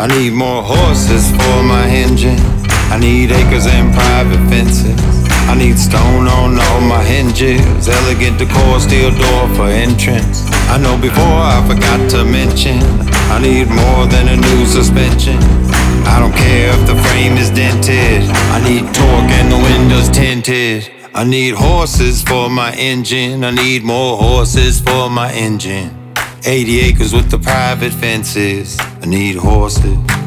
I need more horses for my engine. I need acres and private fences. I need stone on all my hinges. Elegant decor, steel door for entrance. I know before I forgot to mention, I need more than a new suspension. I don't care if the frame is dented. I need torque and the windows tinted. I need horses for my engine. I need more horses for my engine. 80 acres with the private fences. I need horses.